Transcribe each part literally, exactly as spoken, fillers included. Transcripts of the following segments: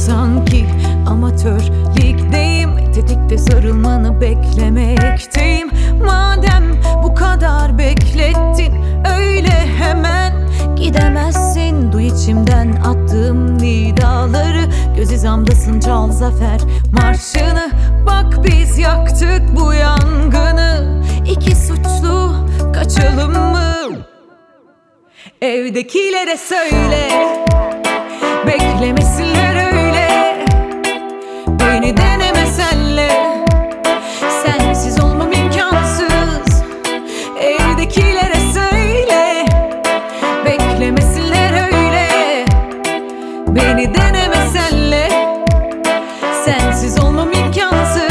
sanki amatör ligdeyim. Tetikte sarılmanı beklemekteyim. Madem bu kadar beklettin, öyle hemen gidemezsin. Duy içimden attığım nidaları, göz hizamdasın, çal zafer marşını. Bak biz yaktık bu yangını, İki suçlu kaçalım mı? Evdekilere söyle, beklemesinler öyle. Beni deneme senle, sensiz olmam imkansız. Evdekilere söyle, beklemesinler öyle. Beni deneme senle, sensiz olmam imkansız.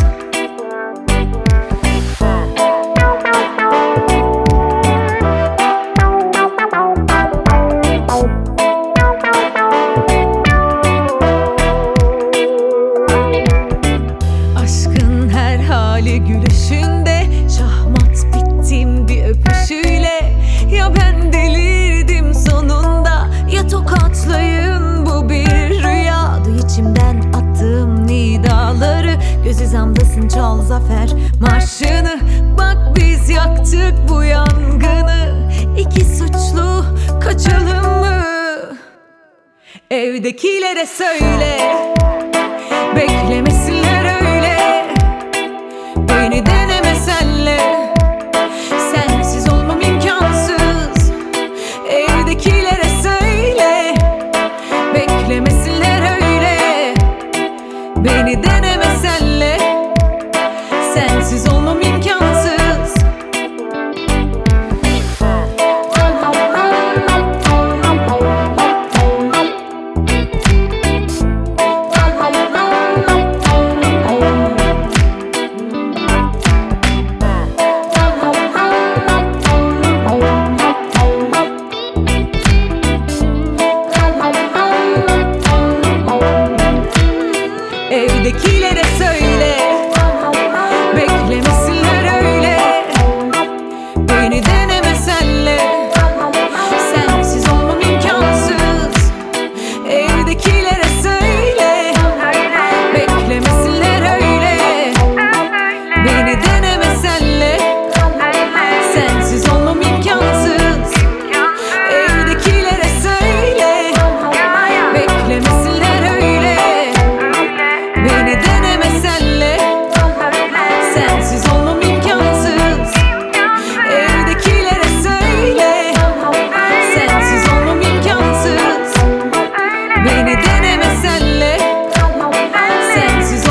Gülüşünde şahmat bittim bir öpüşüyle. Ya ben delirdim sonunda, ya tokatlayın bu bir rüya. Duy içimden attığım nidaları, göz hizamdasın, çal zafer marşını. Bak biz yaktık bu yangını, İki suçlu kaçalım mı? Evdekilere söyle, beklemesinler öyle. Beni deneme senle, sensiz olmam imkansız. Evdekilere söyle, beklemesinler öyle. Beni deneme senle, sensiz olmam imkansız. Evdekilere söyle, beklemesinler öyle. Beni deneme senle, sensiz olmam imkansız. Evdekilere söyle, beklemesinler öyle. Beni deneme senle, sensiz olmam imkansız. Evdekilere söyle, beklemesinler öyle. Beni deneme senle, sensiz olmam imkansız. Evdekilere söyle, sensiz olmam imkansız. Beni deneme senle, sensiz